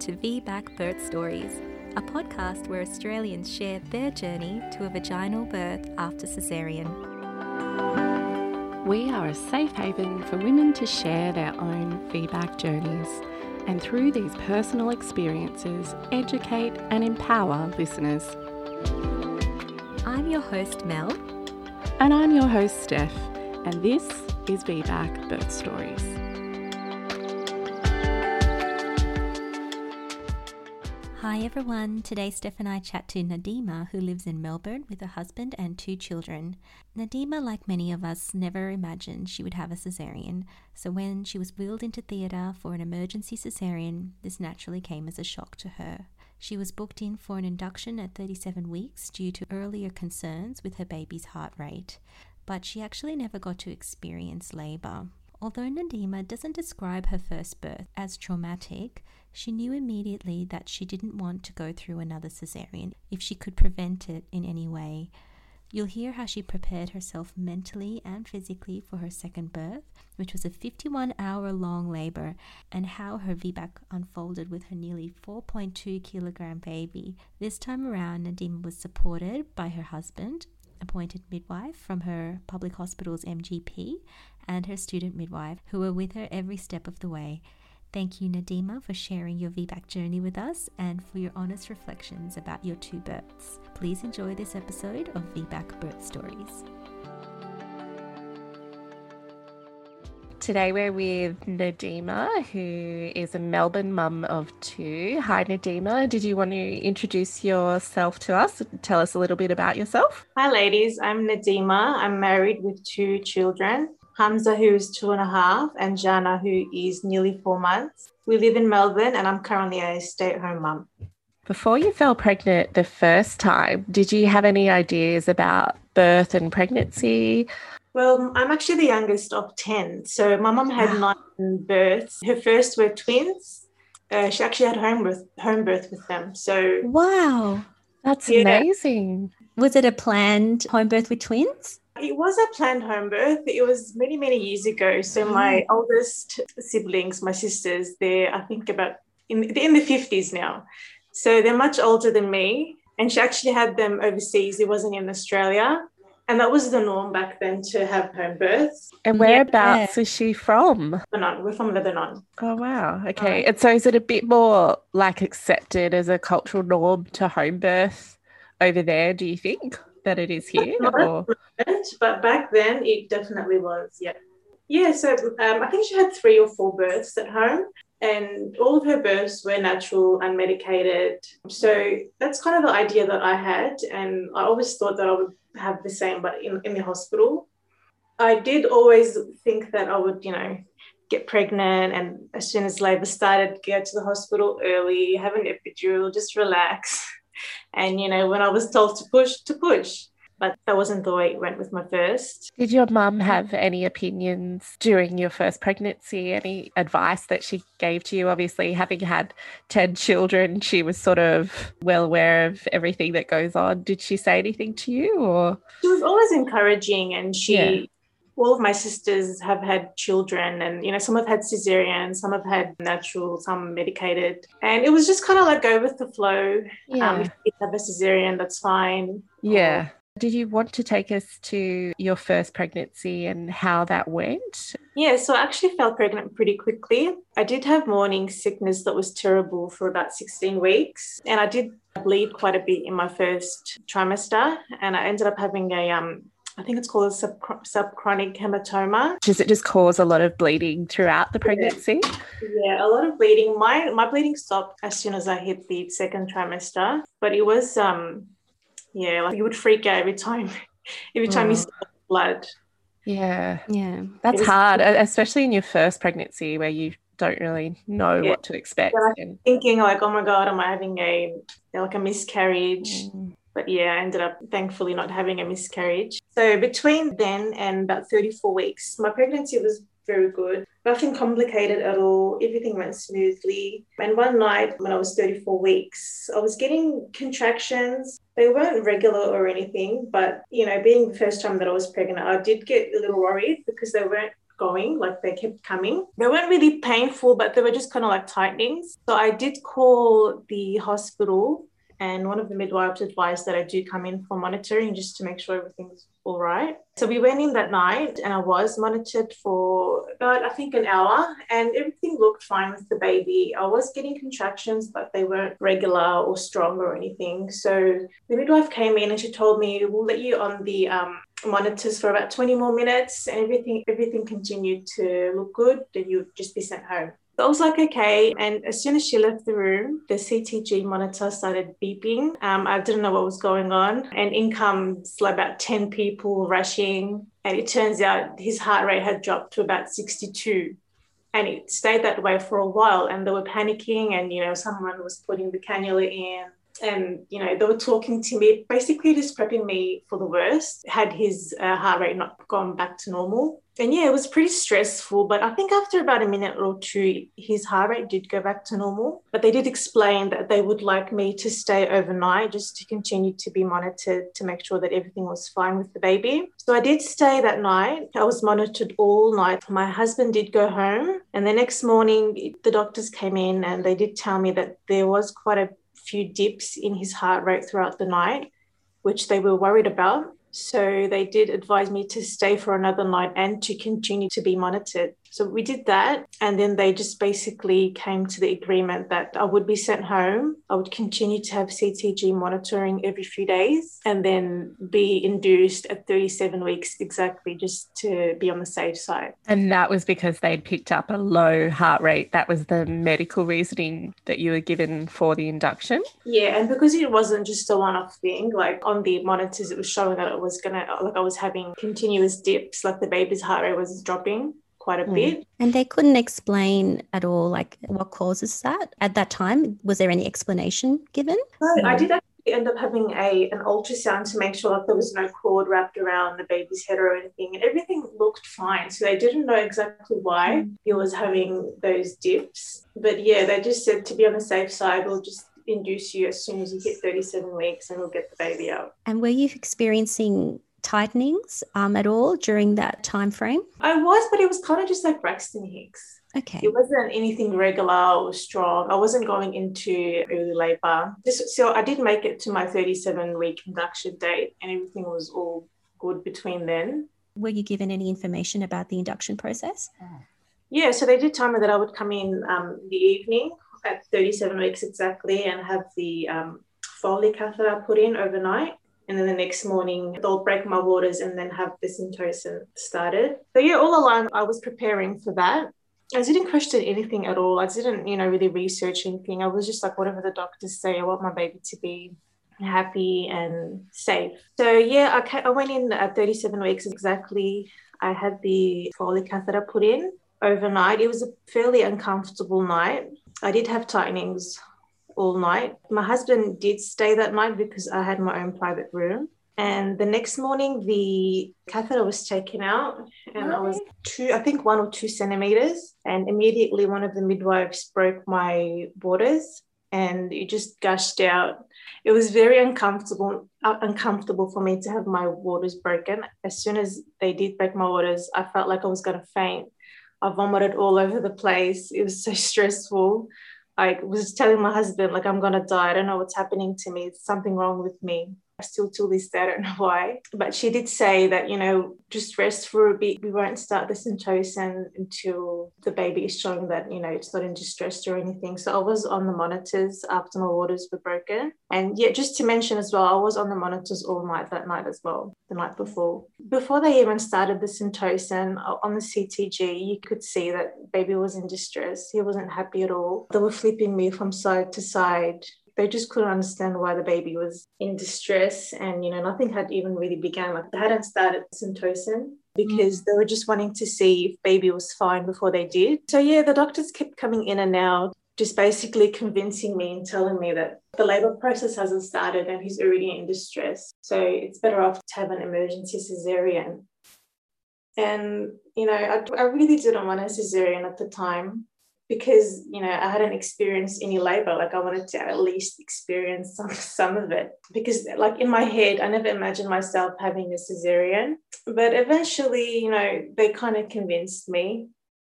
to VBAC Birth Stories, a podcast where Australians share their journey to a vaginal birth after caesarean. We are a safe haven for women to share their own VBAC journeys, and through these personal experiences, educate and empower listeners. I'm your host, Mel. And I'm your host, Steph, and this is VBAC Birth Stories. Hi everyone, today Steph and I chat to Nadima, who lives in Melbourne with a husband and 2 children. Nadima, like many of us, never imagined she would have a caesarean, so when she was wheeled into theatre for an emergency caesarean, this naturally came as a shock to her. She was booked in for an induction at 37 weeks due to earlier concerns with her baby's heart rate, but she actually never got to experience labour. Although Nadima doesn't describe her first birth as traumatic, she knew immediately that she didn't want to go through another caesarean if she could prevent it in any way. You'll hear how she prepared herself mentally and physically for her second birth, which was a 51-hour-long labour, and how her VBAC unfolded with her nearly 4.2 kilogram baby. This time around, Nadima was supported by her husband, appointed midwife from her public hospital's MGP, and her student midwife, who were with her every step of the way. Thank you, Nadima, for sharing your VBAC journey with us and for your honest reflections about your 2 births. Please enjoy this episode of VBAC Birth Stories. Today we're with Nadima, who is a Melbourne mum of 2. Hi, Nadima. Did you want to introduce yourself to us? Tell us a little bit about yourself. Hi, ladies. I'm Nadima. I'm married with 2 children. Hamza, who is 2.5, and Jana, who is nearly 4 months. We live in Melbourne, and I'm currently a stay-at-home mum. Before you fell pregnant the first time, did you have any ideas about birth and pregnancy? Well, I'm actually the youngest of 10. So my mum had 9 births. Her first were twins. She actually had home birth with them. So Wow, that's amazing. Was it a planned home birth with twins? It was a planned home birth. It was many, many years ago. So my oldest siblings, my sisters, they're, I think, they're in the 50s now. So they're much older than me. And she actually had them overseas. It wasn't in Australia. And that was the norm back then, to have home births. And whereabouts is she from? Lebanon. We're from Lebanon. Oh, wow. Okay. And so is it a bit more like accepted as a cultural norm to home birth over there, do you think, than it is here? But back then it definitely was, so I think she had 3 or 4 births at home, and all of her births were natural, unmedicated. So that's kind of the idea that I had, and I always thought that I would have the same, but in the hospital. I did always think that I would, get pregnant, and as soon as labour started, go to the hospital early, have an epidural, just relax. And, when I was told to push. But that wasn't the way it went with my first. Did your mum have any opinions during your first pregnancy? Any advice that she gave to you? Obviously, having had 10 children, she was sort of well aware of everything that goes on. Did she say anything to you? Or she was always encouraging, and all of my sisters have had children, and, some have had cesarean, some have had natural, some medicated. And it was just kind of like go with the flow. If you have a cesarean, that's fine. Yeah. Did you want to take us to your first pregnancy and how that went? Yeah, so I actually fell pregnant pretty quickly. I did have morning sickness that was terrible for about 16 weeks. And I did bleed quite a bit in my first trimester. And I ended up having I think it's called a subchronic hematoma. Does it just cause a lot of bleeding throughout the pregnancy? Yeah, a lot of bleeding. My bleeding stopped as soon as I hit the second trimester. But it was... like you would freak out every time you saw blood. Yeah. That's hard, especially in your first pregnancy where you don't really know what to expect. I'm thinking like, oh my God, am I having a miscarriage? But I ended up thankfully not having a miscarriage. So between then and about 34 weeks, my pregnancy was very good. Nothing complicated at all. Everything went smoothly. And one night when I was 34 weeks, I was getting contractions. They weren't regular or anything, but, being the first time that I was pregnant, I did get a little worried because they weren't going, like they kept coming. They weren't really painful, but they were just kind of like tightenings. So I did call the hospital, and one of the midwives advised that I do come in for monitoring just to make sure everything's all right. So we went in that night and I was monitored for about, I think, an hour, and everything looked fine with the baby. I was getting contractions, but they weren't regular or strong or anything. So the midwife came in and she told me, we'll let you on the monitors for about 20 more minutes, and everything continued to look good, then you'd just be sent home. So I was like, okay. And as soon as she left the room, the CTG monitor started beeping. I didn't know what was going on. And in comes like about 10 people rushing. And it turns out his heart rate had dropped to about 62. And it stayed that way for a while. And they were panicking, and, someone was putting the cannula in. And, they were talking to me, basically just prepping me for the worst, had his heart rate not gone back to normal. And yeah, it was pretty stressful, but I think after about a minute or two, his heart rate did go back to normal. But they did explain that they would like me to stay overnight just to continue to be monitored to make sure that everything was fine with the baby. So I did stay that night. I was monitored all night. My husband did go home, and the next morning the doctors came in and they did tell me that there was quite a few dips in his heart rate throughout the night, which they were worried about. So they did advise me to stay for another night and to continue to be monitored. So we did that. And then they just basically came to the agreement that I would be sent home. I would continue to have CTG monitoring every few days and then be induced at 37 weeks exactly, just to be on the safe side. And that was because they'd picked up a low heart rate. That was the medical reasoning that you were given for the induction? Yeah, and because it wasn't just a one-off thing, like on the monitors, it was showing that I was having continuous dips, like the baby's heart rate was dropping quite a bit. And they couldn't explain at all, like, what causes that at that time? Was there any explanation given? So I did actually end up having an ultrasound to make sure that there was no cord wrapped around the baby's head or anything, and everything looked fine. So they didn't know exactly why he was having those dips. But yeah, they just said, to be on the safe side, we'll just induce you as soon as you hit 37 weeks and we'll get the baby out. And were you experiencing tightenings at all during that time frame? I was, but it was kind of just like Braxton Hicks. Okay. It wasn't anything regular or strong. I wasn't going into early labour. So I did make it to my 37-week induction date, and everything was all good between then. Were you given any information about the induction process? Yeah, so they did tell me that I would come in the evening at 37 weeks exactly and have the Foley catheter put in overnight. And then the next morning, they'll break my waters and then have the Syntocin started. So yeah, all along, I was preparing for that. I didn't question anything at all. I didn't, really research anything. I was just like, whatever the doctors say, I want my baby to be happy and safe. So yeah, I went in at 37 weeks exactly. I had the Foley catheter put in overnight. It was a fairly uncomfortable night. I did have tightenings all night. My husband did stay that night because I had my own private room. And the next morning, the catheter was taken out, and I was 1 or 2 centimeters. And immediately one of the midwives broke my waters and it just gushed out. It was very uncomfortable for me to have my waters broken. As soon as they did break my waters, I felt like I was going to faint. I vomited all over the place. It was so stressful. I was telling my husband, like, I'm going to die. I don't know what's happening to me. It's something wrong with me. Still till this day, I don't know why. But she did say that, just rest for a bit. We won't start the Syntocin until the baby is showing that, it's not in distress or anything. So I was on the monitors after my waters were broken. And yeah, just to mention as well, I was on the monitors all night that night as well, the night before. Before they even started the Syntocin, on the CTG, you could see that baby was in distress. He wasn't happy at all. They were flipping me from side to side. They just couldn't understand why the baby was in distress, and nothing had even really begun. Like, they hadn't started Syntocin because they were just wanting to see if baby was fine before they did. So yeah, the doctors kept coming in and out, just basically convincing me and telling me that the labour process hasn't started and he's already in distress. So it's better off to have an emergency cesarean. And I really didn't want a cesarean at the time. because, you know, I hadn't experienced any labor. Like I wanted to at least experience some of it, because like in my head, I never imagined myself having a cesarean. But eventually, you know, they kind of convinced me.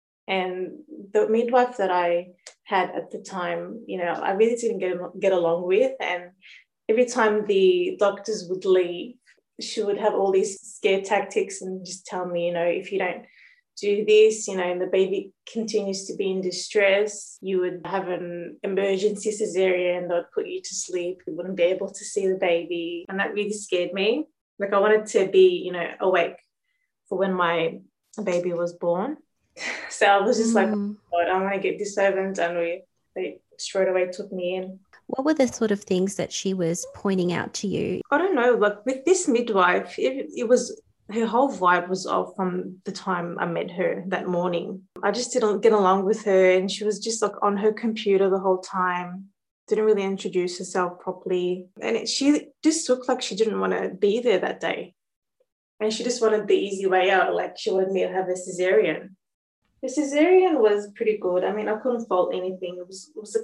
And the midwife that I had at the time, you know, I really didn't get along with. And every time the doctors would leave, she would have all these scare tactics and just tell me, you know, if you don't do this, you know, and the baby continues to be in distress, you would have an emergency cesarean that would put you to sleep. You wouldn't be able to see the baby. And that really scared me. Like I wanted to be, you know, awake for when my baby was born. So I was just like, oh God, I want to get this over and done with. They straight away took me in. What were the sort of things that she was pointing out to you? I don't know, like with this midwife, it was, her whole vibe was off from the time I met her that morning. I just didn't get along with her, and she was just like on her computer the whole time, didn't really introduce herself properly. And she just looked like she didn't want to be there that day. And she just wanted the easy way out, like she wanted me to have a cesarean. The cesarean was pretty good. I mean, I couldn't fault anything. It was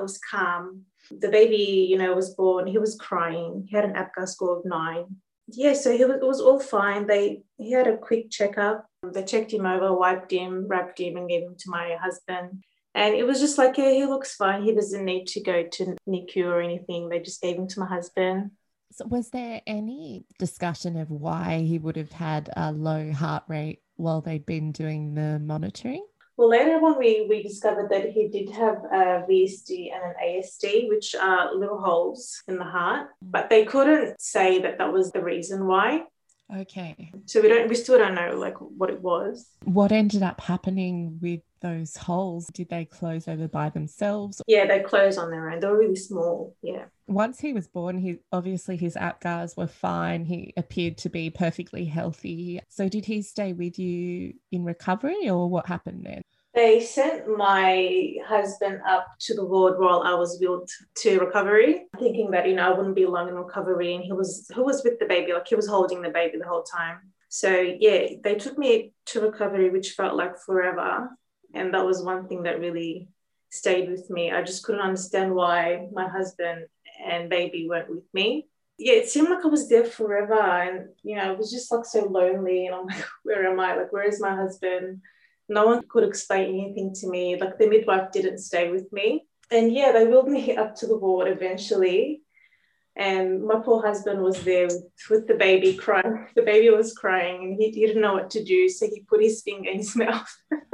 calm. The baby, you know, was born. He was crying. He had an APGAR score of 9. Yeah, so it was all fine. He had a quick checkup. They checked him over, wiped him, wrapped him, and gave him to my husband. And it was just like, yeah, he looks fine. He doesn't need to go to NICU or anything. They just gave him to my husband. So was there any discussion of why he would have had a low heart rate while they'd been doing the monitoring? Well, later on, we discovered that he did have a VSD and an ASD, which are little holes in the heart, but they couldn't say that was the reason why. Okay. So we still don't know like what it was. What ended up happening with those holes? Did they close over by themselves? Yeah, they closed on their own. They were really small. Yeah. Once he was born, obviously his APGARs were fine. He appeared to be perfectly healthy. So did he stay with you in recovery, or what happened then? They sent my husband up to the ward while I was wheeled to recovery, thinking that, you know, I wouldn't be long in recovery. And he was with the baby, like he was holding the baby the whole time. So yeah, they took me to recovery, which felt like forever. And that was one thing that really stayed with me. I just couldn't understand why my husband and baby weren't with me. Yeah, it seemed like I was there forever. And, you know, it was just like so lonely. And I'm like, where am I? Like, where is my husband? No one could explain anything to me. Like the midwife didn't stay with me. And yeah, they wheeled me up to the ward eventually. And my poor husband was there with the baby crying. The baby was crying and he didn't know what to do. So he put his finger in his mouth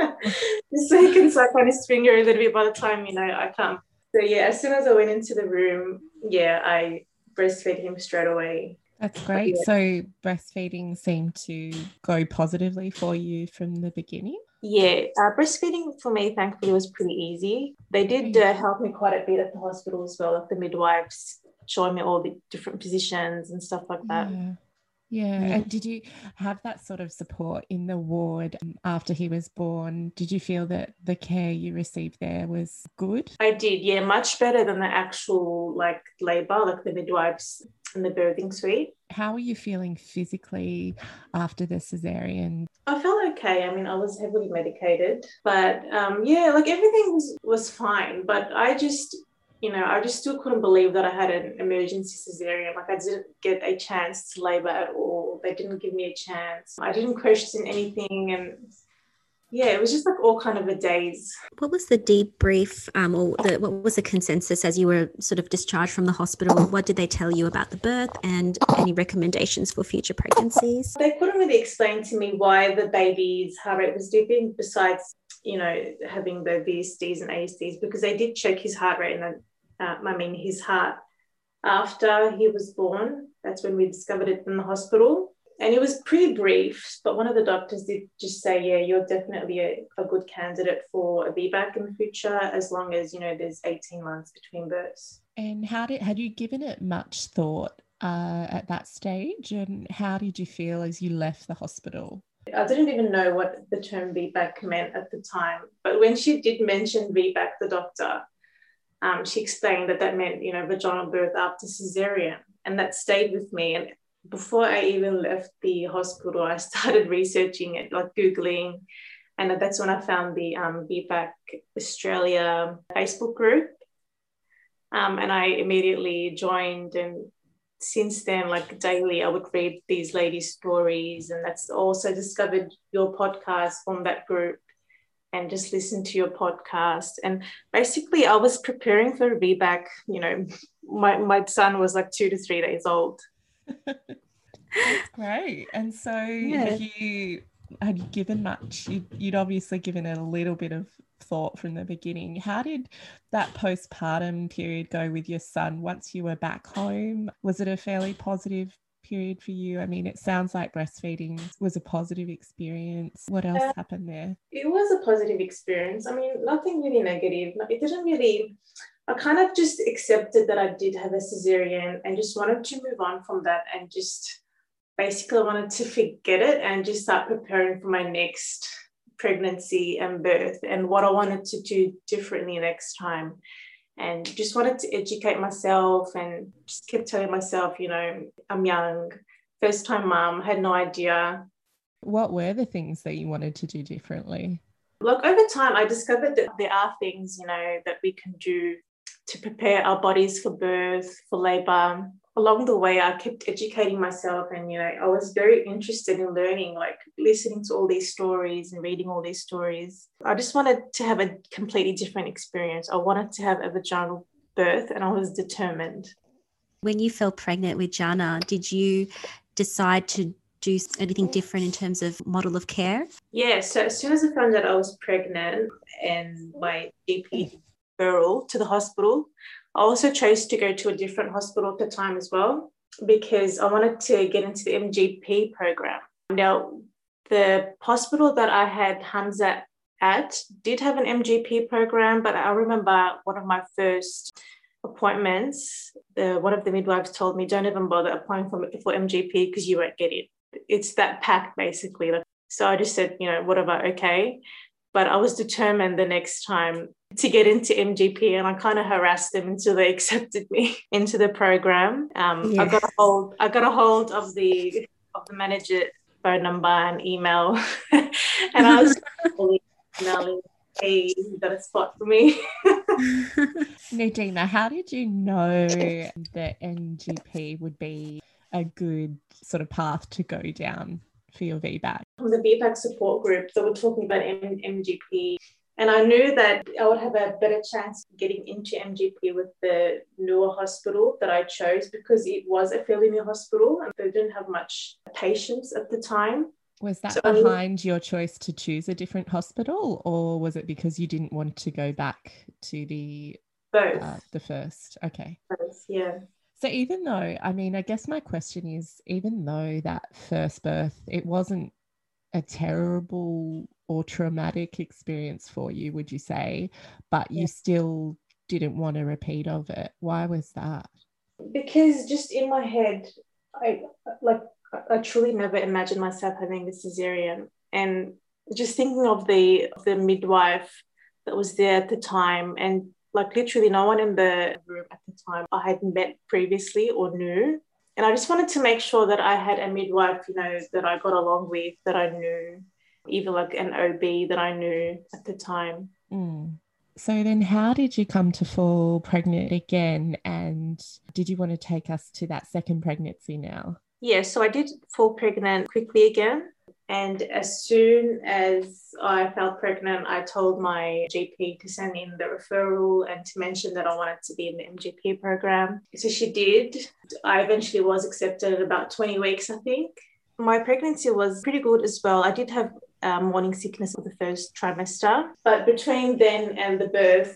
so he can suck on his finger a little bit by the time, you know, I come. So yeah, as soon as I went into the room, yeah, I breastfed him straight away. That's great. Yeah. So breastfeeding seemed to go positively for you from the beginning? Yeah, breastfeeding for me, thankfully, was pretty easy. They did help me quite a bit at the hospital as well, like the midwives showing me all the different positions and stuff like that. Yeah. And did you have that sort of support in the ward after he was born? Did you feel that the care you received there was good? I did, yeah, much better than the actual like labour, like the midwives in the birthing suite. How were you feeling physically after the cesarean? I felt okay. I mean, I was heavily medicated, but yeah, like everything was fine. But I just still couldn't believe that I had an emergency cesarean. Like I didn't get a chance to labour at all. They didn't give me a chance. I didn't question anything, and yeah, it was just like all kind of a daze. What was the debrief what was the consensus as you were sort of discharged from the hospital? What did they tell you about the birth and any recommendations for future pregnancies? They couldn't really explain to me why the baby's heart rate was dipping besides, you know, having the VSDs and ASDs, because they did check his heart rate and his heart after he was born. That's when we discovered it in the hospital. And it was pretty brief, but one of the doctors did just say, yeah, you're definitely a good candidate for a VBAC in the future, as long as, you know, there's 18 months between births. And had you given it much thought at that stage? And how did you feel as you left the hospital? I didn't even know what the term VBAC meant at the time. But when she did mention VBAC, the doctor, she explained that meant, you know, vaginal birth after cesarean. And that stayed with me. And before I even left the hospital, I started researching it, like Googling And that's when I found the VBAC Australia Facebook group. And I immediately joined, and since then, like daily, I would read these ladies' stories, and that's also discovered your podcast from that group and just listen to your podcast. And basically I was preparing for VBAC, you know, my son was like 2 to 3 days old. That's great. And so had you given much, you'd obviously given it a little bit of thought from the beginning. How did that postpartum period go with your son once you were back home? Was it a fairly positive period for you? I mean, it sounds like breastfeeding was a positive experience. What else happened there? It was a positive experience. I mean, nothing really negative. It didn't really, I kind of just accepted that I did have a cesarean and just wanted to move on from that, and just basically wanted to forget it and just start preparing for my next pregnancy and birth and what I wanted to do differently next time. And just wanted to educate myself, and just kept telling myself, you know, I'm young, first time mom, had no idea. What were the things that you wanted to do differently? Like over time, I discovered that there are things, you know, that we can do to prepare our bodies for birth, for labor. Along the way, I kept educating myself, and, you know, I was very interested in learning, like listening to all these stories and reading all these stories. I just wanted to have a completely different experience. I wanted to have a vaginal birth, and I was determined. When you fell pregnant with Jana, did you decide to do anything different in terms of model of care? Yeah, so as soon as I found out I was pregnant and my GP referral to the hospital, I also chose to go to a different hospital at the time as well, because I wanted to get into the MGP program. Now, the hospital that I had Hamza at did have an MGP program, but I remember one of my first appointments, one of the midwives told me, don't even bother applying for MGP because you won't get it. It's that packed, basically. So I just said, you know, whatever, okay. But I was determined the next time to get into MGP, and I kind of harassed them until they accepted me into the program. I got a hold of the manager phone number and email, and I was emailing, hey, you got a spot for me. Nadima, how did you know that MGP would be a good sort of path to go down for your VBAC? From the VBAC support group, they were talking about MGP, and I knew that I would have a better chance of getting into MGP with the newer hospital that I chose, because it was a fairly new hospital and they didn't have much patients at the time. Was that behind your choice to choose a different hospital, or was it because you didn't want to go back to the first? Okay. Both, yeah. So even though, I mean, I guess my question is, even though that first birth, it wasn't a terrible or traumatic experience for you, would you say, but you still didn't want a repeat of it. Why was that? Because just in my head, I truly never imagined myself having a cesarean, and just thinking of the midwife that was there at the time, and like literally no one in the room at the time I had met previously or knew. And I just wanted to make sure that I had a midwife, you know, that I got along with, that I knew, even like an OB that I knew at the time. So then how did you come to fall pregnant again? And did you want to take us to that second pregnancy now? Yeah, so I did fall pregnant quickly again. And as soon as I felt pregnant, I told my GP to send in the referral and to mention that I wanted to be in the MGP program. So she did. I eventually was accepted at about 20 weeks, I think. My pregnancy was pretty good as well. I did have morning sickness for the first trimester, but between then and the birth,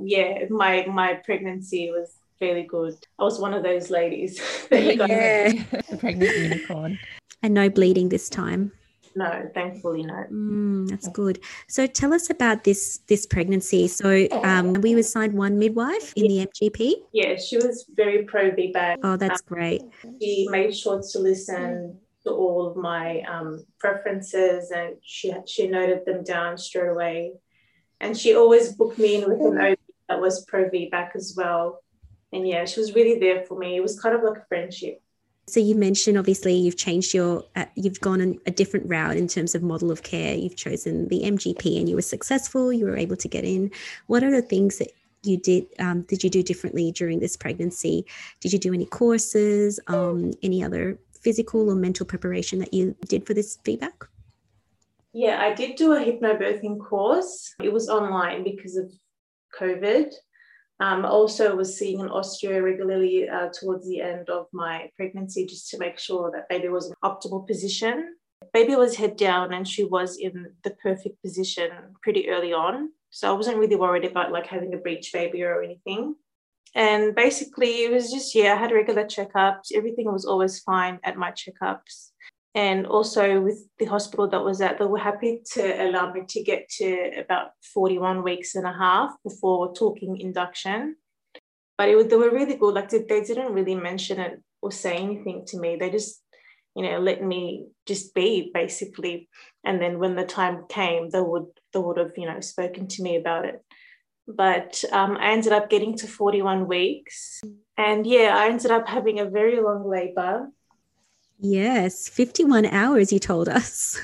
my pregnancy was fairly good. I was one of those ladies that you got. The pregnant unicorn. And no bleeding this time. No, thankfully, no. That's good. So tell us about this pregnancy. So we assigned one midwife in the MGP? Yeah, she was very pro VBAC. Oh, that's great. She made sure to listen to all of my preferences, and she noted them down straight away. And she always booked me in with an OB that was pro VBAC as well. And yeah, she was really there for me. It was kind of like a friendship. So you mentioned, obviously, you've changed you've gone on a different route in terms of model of care. You've chosen the MGP and you were successful. You were able to get in. What are the things that you did you do differently during this pregnancy? Did you do any courses, any other physical or mental preparation that you did for this VBAC? Yeah, I did do a hypnobirthing course. It was online because of COVID. Also was seeing an osteo regularly towards the end of my pregnancy, just to make sure that baby was in optimal position. Baby was head down and she was in the perfect position pretty early on. So I wasn't really worried about like having a breech baby or anything. And basically it was just, I had regular checkups. Everything was always fine at my checkups. And also with the hospital that was at, they were happy to allow me to get to about 41 weeks and a half before talking induction. But they were really good. Like they didn't really mention it or say anything to me. They just, let me just be basically. And then when the time came, they would have, spoken to me about it. But I ended up getting to 41 weeks. And I ended up having a very long labor. Yes, 51 hours, you told us.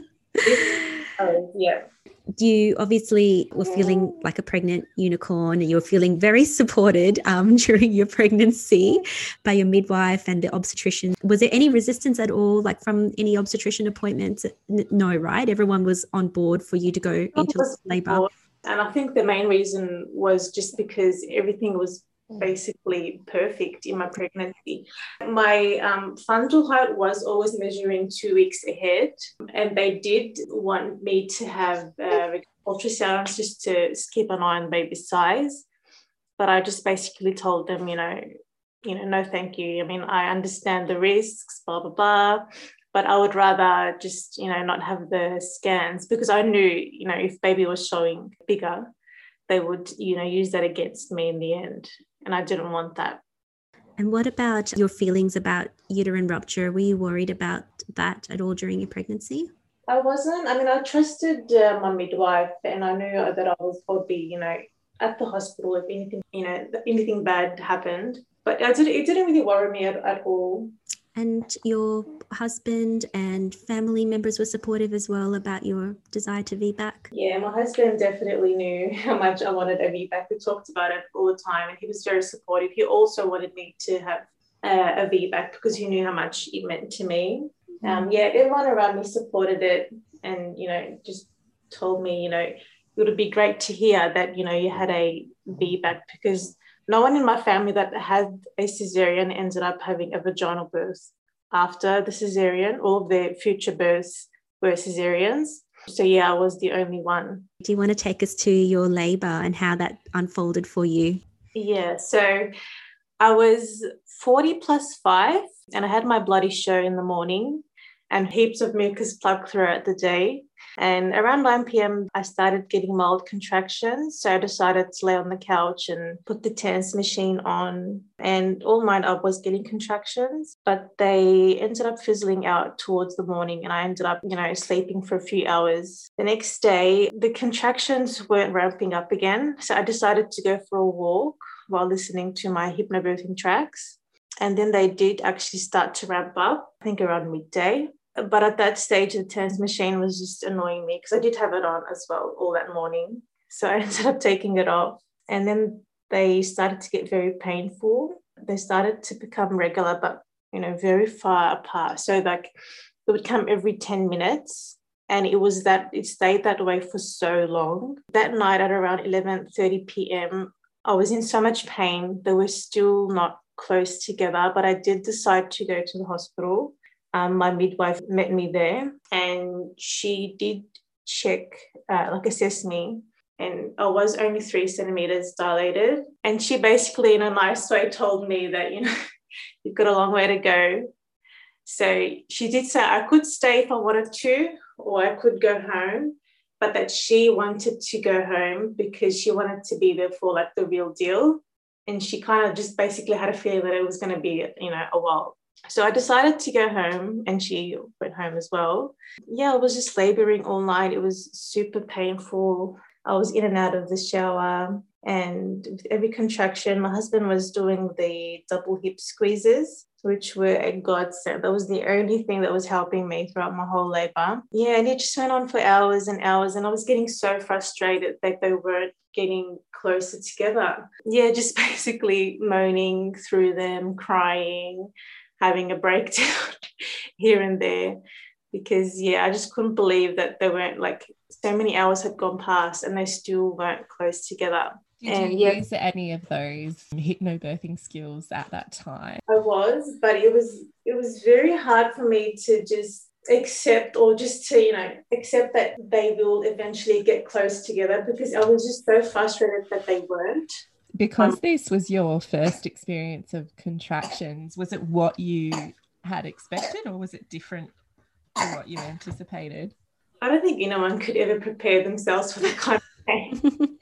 Yeah. You obviously were feeling like a pregnant unicorn, and you were feeling very supported during your pregnancy by your midwife and the obstetrician. Was there any resistance at all, like from any obstetrician appointments? No, right? Everyone was on board for you to go into labour. And I think the main reason was just because everything was basically perfect in my pregnancy. My fundal height was always measuring 2 weeks ahead, and they did want me to have ultrasounds just to keep an eye on baby's size. But I just basically told them, no, thank you. I mean, I understand the risks, blah, blah, blah. But I would rather just, not have the scans, because I knew, if baby was showing bigger, they would, use that against me in the end. And I didn't want that. And what about your feelings about uterine rupture? Were you worried about that at all during your pregnancy? I wasn't. I mean, I trusted my midwife, and I knew that I would be, at the hospital if anything, anything bad happened. But it didn't really worry me at all. And your husband and family members were supportive as well about your desire to VBAC? Yeah, my husband definitely knew how much I wanted a VBAC. We talked about it all the time, and he was very supportive. He also wanted me to have a VBAC because he knew how much it meant to me. Everyone around me supported it, and, just told me, it would be great to hear that, you had a VBAC, because no one in my family that had a cesarean ended up having a vaginal birth after the cesarean. All of their future births were cesareans. So, I was the only one. Do you want to take us to your labour and how that unfolded for you? Yeah, so I was 40 plus 5, and I had my bloody show in the morning and heaps of mucus plug throughout the day. And around 9 p.m, I started getting mild contractions. So I decided to lay on the couch and put the TENS machine on. And all night I was getting contractions, but they ended up fizzling out towards the morning. And I ended up, sleeping for a few hours. The next day, the contractions weren't ramping up again. So I decided to go for a walk while listening to my hypnobirthing tracks. And then they did actually start to ramp up, I think around midday. But at that stage, the TENS machine was just annoying me because I did have it on as well all that morning. So I ended up taking it off. And then they started to get very painful. They started to become regular, but, very far apart. So like it would come every 10 minutes. And it stayed that way for so long. That night at around 11:30 p.m, I was in so much pain. They were still not close together, but I did decide to go to the hospital. My midwife met me there, and she did assess me, and I was only 3 centimeters dilated. And she basically, in a nice way, told me that, you've got a long way to go. So she did say I could stay if I wanted to, or I could go home, but that she wanted to go home because she wanted to be there for like the real deal. And she kind of just basically had a feeling that it was going to be, a while. So I decided to go home, and she went home as well. I was just laboring all night. It was super painful. I was in and out of the shower, and with every contraction, my husband was doing the double hip squeezes. which were a godsend. That was the only thing that was helping me throughout my whole labor. Yeah, and it just went on for hours and hours, and I was getting so frustrated that they weren't getting closer together. Yeah, just basically moaning through them, crying, having a breakdown here and there. Because, I just couldn't believe that they weren't, like, so many hours had gone past and they still weren't close together. Did you use any of those hypnobirthing skills at that time? I was, but it was very hard for me to just accept, or just to, accept that they will eventually get close together, because I was just so frustrated that they weren't. Because this was your first experience of contractions, was it what you had expected, or was it different to what you anticipated? I don't think anyone could ever prepare themselves for that kind of pain.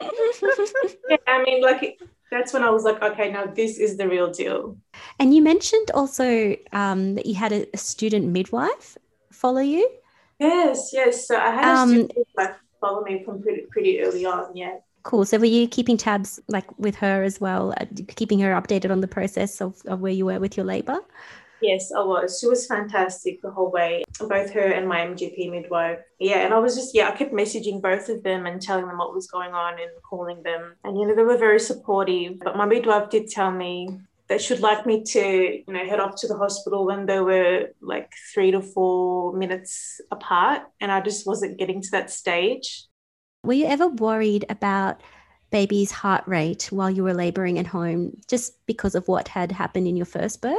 That's when I was like, okay, now this is the real deal. And you mentioned also that you had a student midwife follow you? Yes. So I had a student midwife follow me from pretty early on, yeah. Cool. So were you keeping tabs with her as well, keeping her updated on the process of where you were with your labour? Yes, I was. She was fantastic the whole way, both her and my MGP midwife. Yeah, and I was just, I kept messaging both of them and telling them what was going on and calling them. And, they were very supportive. But my midwife did tell me that she'd like me to, head off to the hospital when they were like 3 to 4 minutes apart. And I just wasn't getting to that stage. Were you ever worried about baby's heart rate while you were labouring at home, just because of what had happened in your first birth?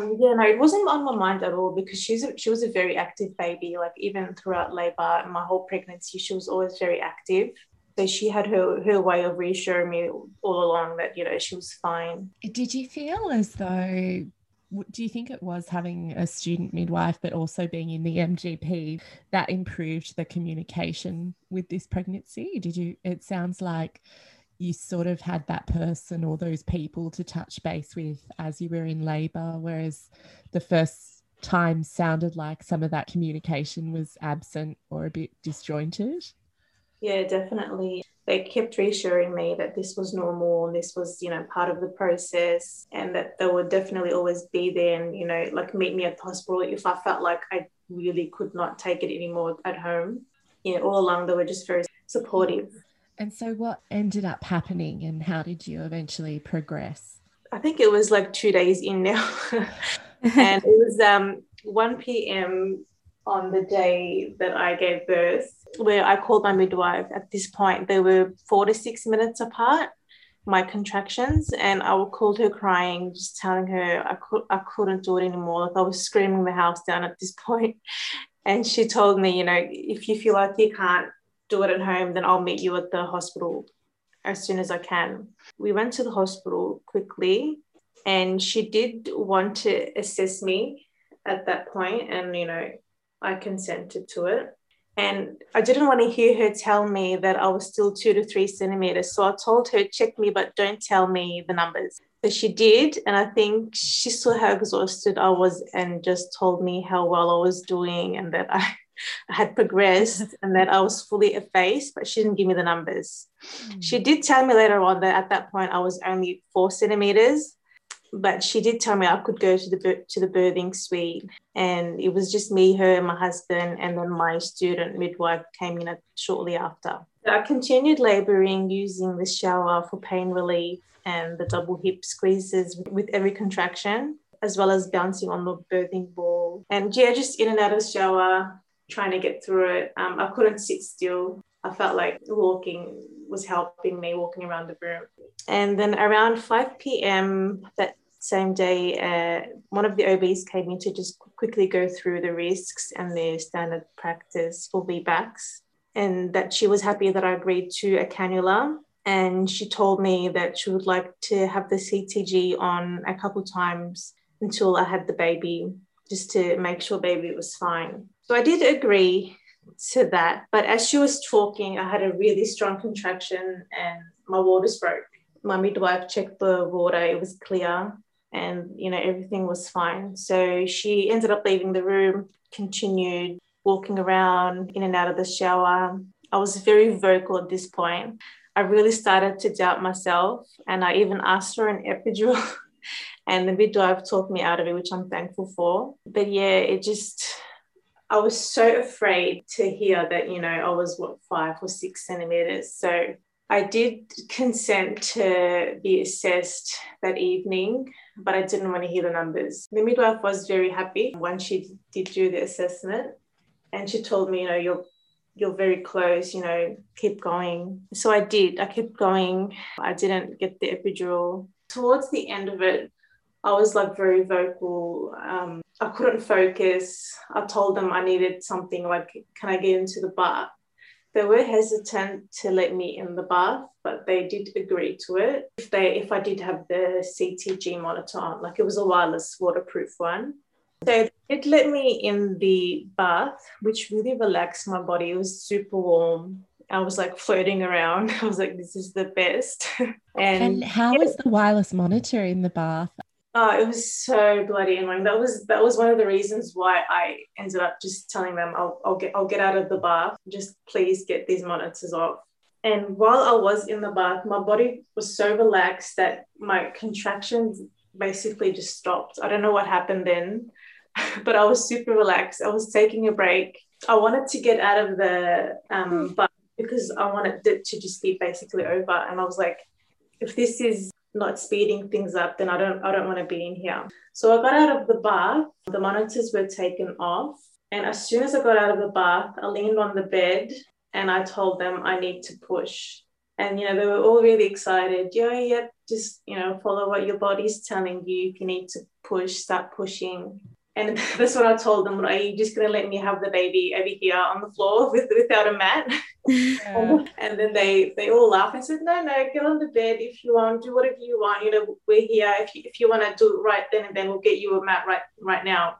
It wasn't on my mind at all, because she was a very active baby. Like, even throughout labour and my whole pregnancy, she was always very active. So she had her way of reassuring me all along that, she was fine. Did you feel as though, do you think it was having a student midwife but also being in the MGP that improved the communication with this pregnancy? It sounds like you sort of had that person or those people to touch base with as you were in labour, whereas the first time sounded like some of that communication was absent or a bit disjointed? Yeah, definitely. They kept reassuring me that this was normal and this was, part of the process, and that they would definitely always be there and, meet me at the hospital if I felt like I really could not take it anymore at home. All along they were just very supportive. And so what ended up happening, and how did you eventually progress? I think it was like 2 days in now. And it was 1 p.m. on the day that I gave birth, where I called my midwife. At this point, they were 4 to 6 minutes apart, my contractions, and I called her crying, just telling her I couldn't do it anymore. Like, I was screaming the house down at this point. And she told me, if you feel like you can't do it at home, then I'll meet you at the hospital as soon as I can. We went to the hospital quickly, and she did want to assess me at that point, and I consented to it. And I didn't want to hear her tell me that I was still 2 to 3 centimeters. So I told her, check me, but don't tell me the numbers. So she did. And I think she saw how exhausted I was and just told me how well I was doing, and that I had progressed and that I was fully effaced, but she didn't give me the numbers. She did tell me later on that at that point I was only 4 centimeters, but she did tell me I could go to the birthing suite, and it was just me, her, my husband, and then my student midwife came in shortly after. I continued labouring using the shower for pain relief and the double hip squeezes with every contraction, as well as bouncing on the birthing ball. And just in and out of the shower, trying to get through it. I couldn't sit still. I felt like walking was helping me, walking around the room. And then around 5 p.m. that same day, one of the OBs came in to just quickly go through the risks and the standard practice for VBACs, and that she was happy that I agreed to a cannula. And she told me that she would like to have the CTG on a couple times until I had the baby, just to make sure baby was fine. So I did agree to that. But as she was talking, I had a really strong contraction and my waters broke. My midwife checked the water, it was clear, and everything was fine. So she ended up leaving the room, continued walking around in and out of the shower. I was very vocal at this point. I really started to doubt myself, and I even asked for an epidural And the midwife talked me out of it, which I'm thankful for. But yeah, I was so afraid to hear that, I was 5 or 6 centimeters. So I did consent to be assessed that evening, but I didn't want to hear the numbers. The midwife was very happy when she did do the assessment, and she told me, you're very close, keep going. So I did. I kept going. I didn't get the epidural. Towards the end of it, I was like very vocal. I couldn't focus. I told them I needed something, like, can I get into the bath? They were hesitant to let me in the bath, but they did agree to it. If I did have the CTG monitor on, like it was a wireless waterproof one. So it let me in the bath, which really relaxed my body. It was super warm. I was like floating around. I was like, this is the best. And how was the wireless monitor in the bath? Oh, it was so bloody annoying. That was one of the reasons why I ended up just telling them I'll get out of the bath. Just please get these monitors off. And while I was in the bath, my body was so relaxed that my contractions basically just stopped. I don't know what happened then, but I was super relaxed. I was taking a break. I wanted to get out of the bath because I wanted it to just be basically over. And I was like, if this is not speeding things up, then I don't want to be in here. So I got out of the bath, the monitors were taken off. And as soon as I got out of the bath, I leaned on the bed and I told them I need to push. And, they were all really excited. Yeah, just, follow what your body's telling you. If you need to push, start pushing. And that's what I told them. Are you just going to let me have the baby over here on the floor without a mat? Yeah. And then they all laughed and said, no, get on the bed if you want, do whatever you want. We're here. If you want to do it right then and then, we'll get you a mat right now.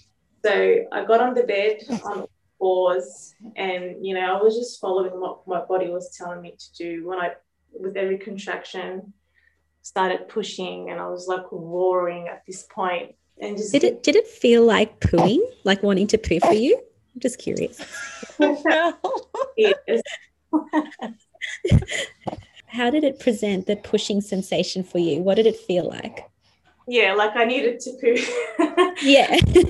So I got on the bed on all fours, and, I was just following what my body was telling me to do. When with every contraction, started pushing, and I was like roaring at this point. And just did it feel like pooing, like wanting to poo for you? I'm just curious. Yes. How did it present, the pushing sensation for you? What did it feel like? Yeah, like I needed to poo. Yeah.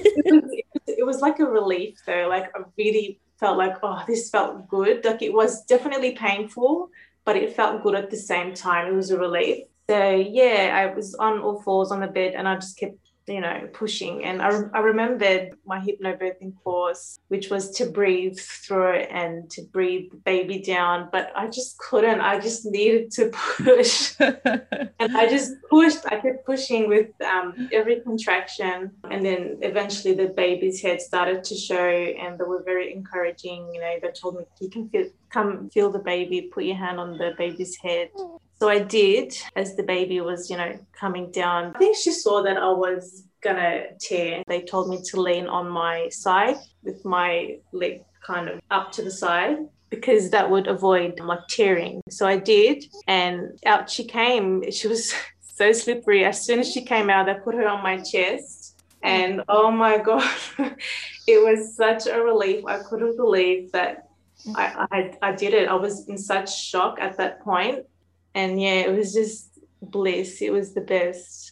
It was like a relief though. Like I really felt like, oh, this felt good. Like it was definitely painful, but it felt good at the same time. It was a relief. So yeah, I was on all fours on the bed and I just kept pushing. And I remembered my hypnobirthing course, which was to breathe through it and to breathe the baby down. But I just couldn't. I just needed to push. And I just pushed. I kept pushing with every contraction. And then eventually the baby's head started to show, and they were very encouraging. They told me, you can come feel the baby, put your hand on the baby's head. So I did, as the baby was, coming down. I think she saw that I was going to tear. They told me to lean on my side with my leg kind of up to the side, because that would avoid like tearing. So I did, and out she came. She was so slippery. As soon as she came out, I put her on my chest, and oh my God, it was such a relief. I couldn't believe that I did it. I was in such shock at that point. And yeah, it was just bliss. It was the best.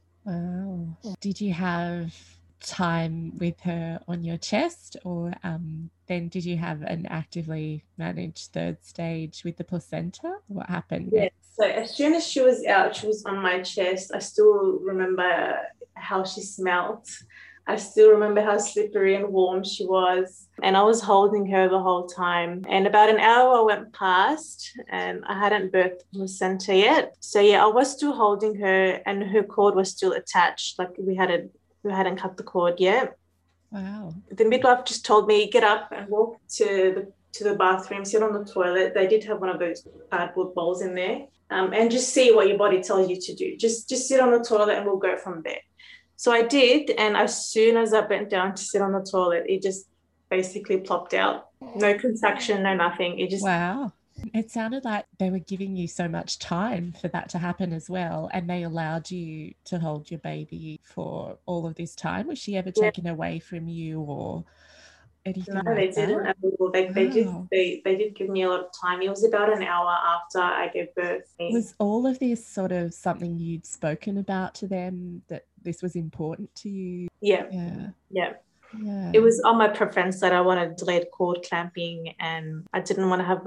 Wow. Did you have time with her on your chest, or then did you have an actively managed third stage with the placenta? What happened? Yeah. So as soon as she was out, she was on my chest. I still remember how she smelled. I still remember how slippery and warm she was. And I was holding her the whole time. And about an hour went past and I hadn't birthed the placenta yet. So yeah, I was still holding her and her cord was still attached. Like we hadn't cut the cord yet. Wow. The midwife just told me, get up and walk to the bathroom, sit on the toilet. They did have one of those cardboard bowls in there. And just see what your body tells you to do. Just sit on the toilet and we'll go from there. So I did, and as soon as I bent down to sit on the toilet, it just basically plopped out. No contraction, no nothing. It just... Wow. It sounded like they were giving you so much time for that to happen as well, and they allowed you to hold your baby for all of this time. Was she ever taken away from you, or anything No, like they didn't that? at all. Wow. They did give me a lot of time. It was about an hour after I gave birth. Was all of this sort of something you'd spoken about to them, that this was important to you? Yeah, Yeah. yeah. Yeah. It was on my preference that I wanted delayed cord clamping, and I didn't want to have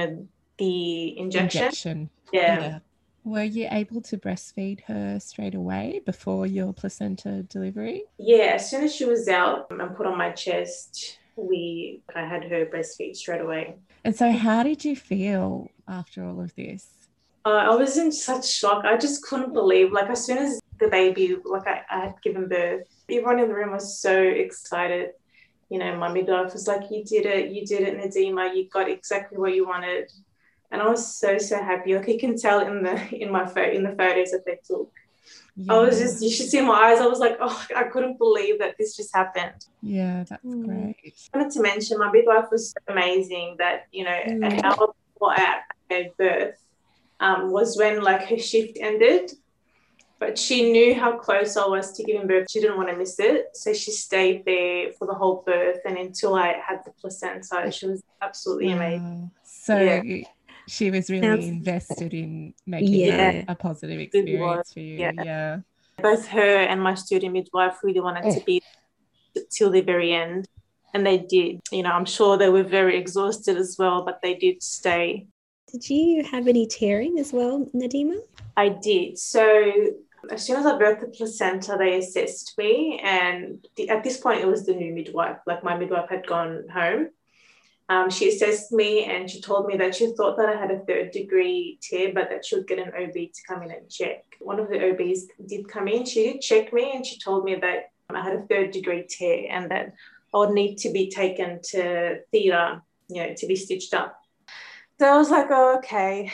the injection. Yeah. Were you able to breastfeed her straight away before your placenta delivery? Yeah, as soon as she was out and put on my chest, I had her breastfeed straight away. And so how did you feel after all of this? I was in such shock. I just couldn't believe, like, as soon as the baby, like, I had given birth, everyone in the room was so excited. You know, my midwife was like, you did it, Nadima, you got exactly what you wanted. And I was so, so happy. Like, you can tell in the photos that they took. Yeah. I was just, you should see my eyes. I was like, oh, I couldn't believe that this just happened. Yeah, that's great. I wanted to mention my midwife was so amazing that, you know, an hour before I gave birth was when, like, her shift ended. But she knew how close I was to giving birth. She didn't want to miss it. So she stayed there for the whole birth and until I had the placenta. She was absolutely amazing. So yeah. She was really invested in making it a positive experience for you. Yeah. Both her and my student midwife really wanted to be till the very end. And they did. You know, I'm sure they were very exhausted as well, but they did stay. Did you have any tearing as well, Nadima? I did. So as soon as I birthed the placenta, they assessed me. And at this point, it was the new midwife. Like, my midwife had gone home. She assessed me and she told me that she thought that I had a 3rd-degree tear, but that she would get an OB to come in and check. One of the OBs did come in. She did check me and she told me that I had a 3rd-degree tear and that I would need to be taken to theatre, you know, to be stitched up. So I was like, oh, okay.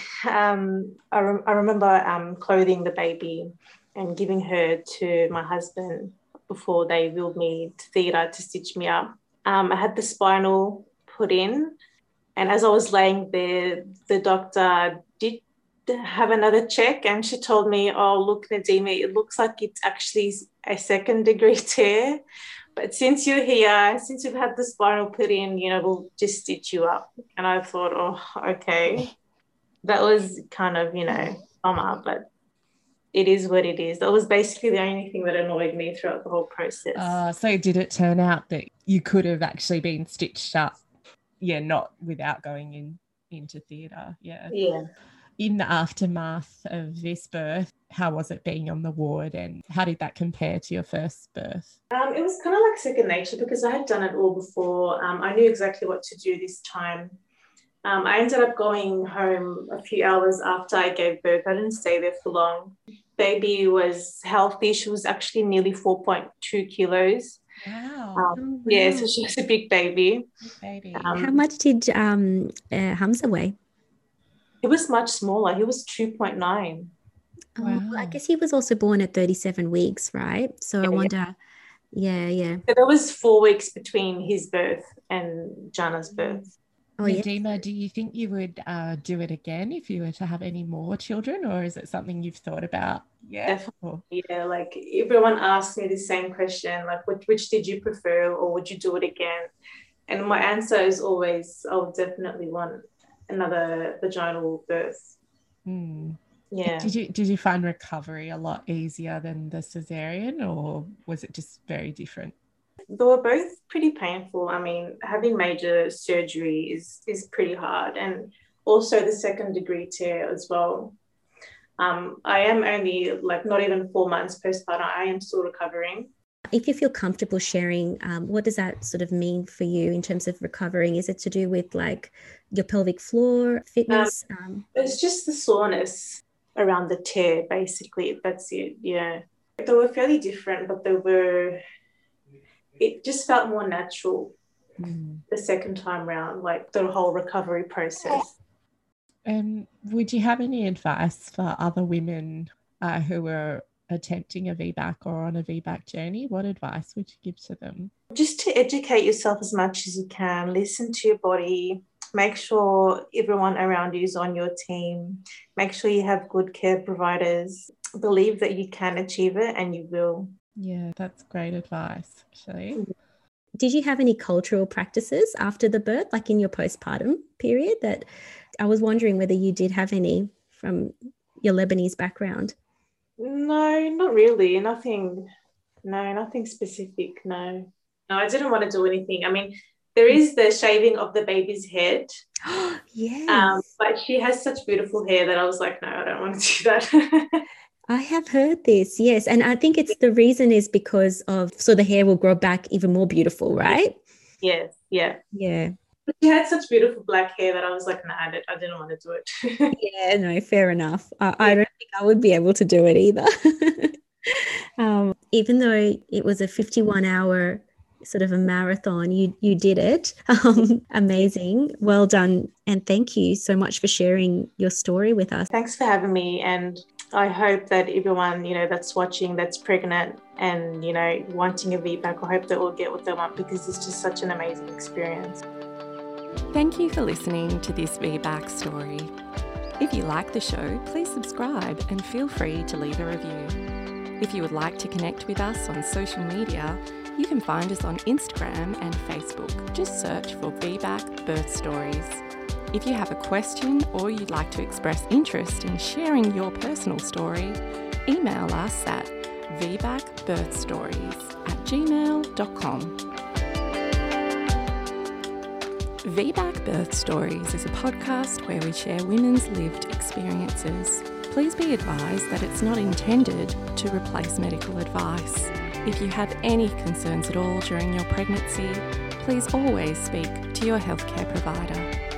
I remember clothing the baby and giving her to my husband before they wheeled me to theatre to stitch me up. I had the spinal put in, and as I was laying there, the doctor did have another check and she told me, oh, look, Nadima, it looks like it's actually a 2nd-degree tear. But since you're here, since you've had the spinal put in, you know, we'll just stitch you up. And I thought, oh, okay. That was kind of, you know, bummer, but it is what it is. That was basically the only thing that annoyed me throughout the whole process. So did it turn out that you could have actually been stitched up? Yeah, not without going into theatre. Yeah. Yeah. In the aftermath of this birth, how was it being on the ward and how did that compare to your first birth? It was kind of like second nature because I had done it all before. I knew exactly what to do this time. I ended up going home a few hours after I gave birth. I didn't stay there for long. Baby was healthy. She was actually nearly 4.2 kilos. Wow. Yeah, so she was a big baby. How much did Hamza weigh? He was much smaller. He was 2.9. Wow. I guess he was also born at 37 weeks, right? So I wonder, yeah. So there was 4 weeks between his birth and Jana's birth. Nadima, do you think you would do it again if you were to have any more children, or is it something you've thought about? Yeah, definitely. Yeah, like everyone asks me the same question, like which did you prefer, or would you do it again? And my answer is always, I would definitely want another vaginal birth. Yeah. Did you find recovery a lot easier than the cesarean, or was it just very different? They were both pretty painful. I mean, having major surgery is pretty hard, and also the 2nd-degree tear as well. I am only like not even 4 months postpartum. I am still recovering. If you feel comfortable sharing, what does that sort of mean for you in terms of recovering? Is it to do with like your pelvic floor fitness? It's just the soreness around the tear, basically. That's it. Yeah, they were fairly different, but it just felt more natural the second time round, like the whole recovery process. Would you have any advice for other women who were attempting a VBAC or on a VBAC journey? What advice would you give to them? Just to educate yourself as much as you can, listen to your body, make sure everyone around you is on your team, make sure you have good care providers, believe that you can achieve it and you will. Yeah, that's great advice, actually. did you have any cultural practices after the birth, like in your postpartum period? That I was wondering whether you did have any from your Lebanese background. No, not really. Nothing specific. No, I didn't want to do anything. I mean, there is the shaving of the baby's head. Yes. But she has such beautiful hair that I was like, no, I don't want to do that. I have heard this, yes. And I think it's the reason is because of, so the hair will grow back even more beautiful, right? Yes, yeah. Yeah. But she had such beautiful black hair that I was like, nah, I didn't want to do it. Yeah, no, fair enough. I don't think I would be able to do it either. Even though it was a 51-hour sort of a marathon, you did it. Amazing. Well done. And thank you so much for sharing your story with us. Thanks for having me. And I hope that everyone, that's watching, that's pregnant and, wanting a VBAC, I hope they all get what they want, because it's just such an amazing experience. Thank you for listening to this VBAC story. If you like the show, please subscribe and feel free to leave a review. If you would like to connect with us on social media, you can find us on Instagram and Facebook. Just search for VBAC Birth Stories. If you have a question or you'd like to express interest in sharing your personal story, email us at vbacbirthstories@gmail.com. VBAC Birth Stories is a podcast where we share women's lived experiences. Please be advised that it's not intended to replace medical advice. If you have any concerns at all during your pregnancy, please always speak to your healthcare provider.